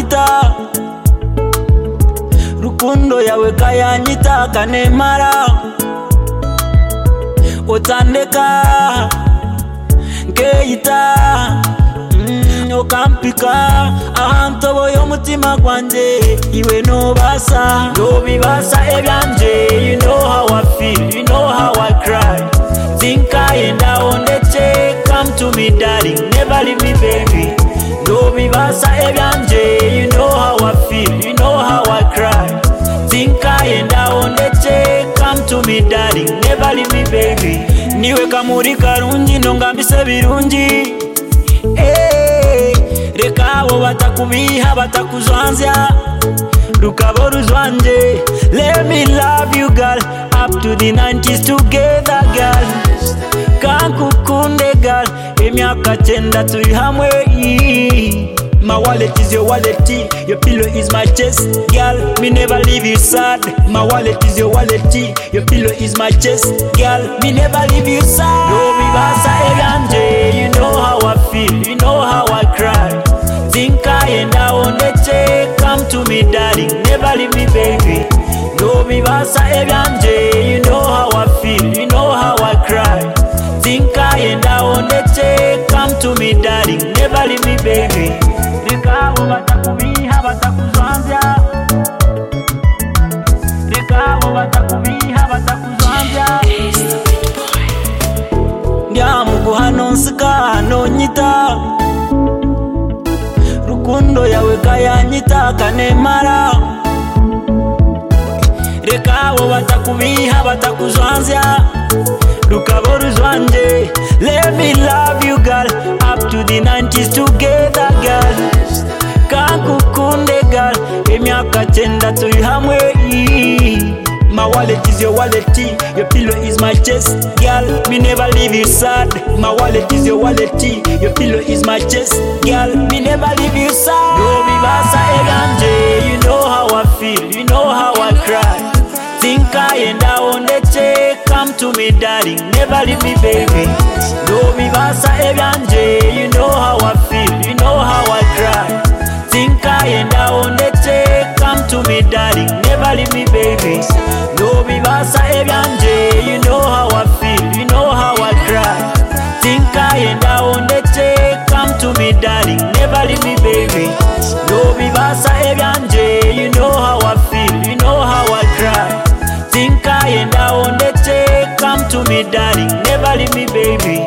kayanyita, rukundo yawe kayanyita kanemara, otandeka nkeyita okampika ahantobo y'omutima gwanje iwe nobasa ebyanje. You know how I feel, you know how I cry. Think I end on the check, come to me darling, never leave me baby. Nobibasa ebyanje, you know how I feel, you know how I cry. Think I end on the check, come to me darling, never leave me baby. Niwe kamuri karungi nongambise birungi, reka abo batakubiha batakuzwanzya rukabo ruzwanje. Let me love you girl, up to the 90s together girl. Kankukunde girl, emyaka 10 turi hamwe. My wallet is your wallet, your pillow is my chest, girl. Me never leave you sad. My wallet is your wallet, your pillow is my chest, girl. Me never leave you sad. Nobibasa ebyanje, you know how I feel, you know how I cry. Think I end on the check, come to me darling, never leave me baby. Nobibasa ebyanje, you know how I feel, you know how I cry. Think I end on the check, come to me darling, never leave me baby. Reka abo batakubiha batakuzwanzya, reka abo batakubiha batakuzwanzya. Ndyamuguhano nsika hano nyita, rukundo yawe kayanyita kanemara, reka abo batakubiha batakuzwanzya rukabo ruzwanje. Let me love you girl, up to the 90s together girl. Kankukunde girl, emyaka 10 turi hamwe. My wallet is your wallet, your pillow is my chest, girl. Me never leave you sad. My wallet is your wallet, your pillow is my chest, girl. Me never leave you sad. Nobibasa ebyanje, you know how I feel, you know how I cry. Think I end on the check, come to me darling, never leave me baby. Nobibasa ebyanje, you know how I feel, you know how I cry. Think I end on the check, come to me darling, never leave me baby. Nobibasa ebyanje, you know how I feel, you know how I cry. Think I end on the check, come to me darling, never leave me baby. Nobibasa ebyanje, you know how I feel, you know how I cry. Think I end on the check, come to me darling, never leave me baby.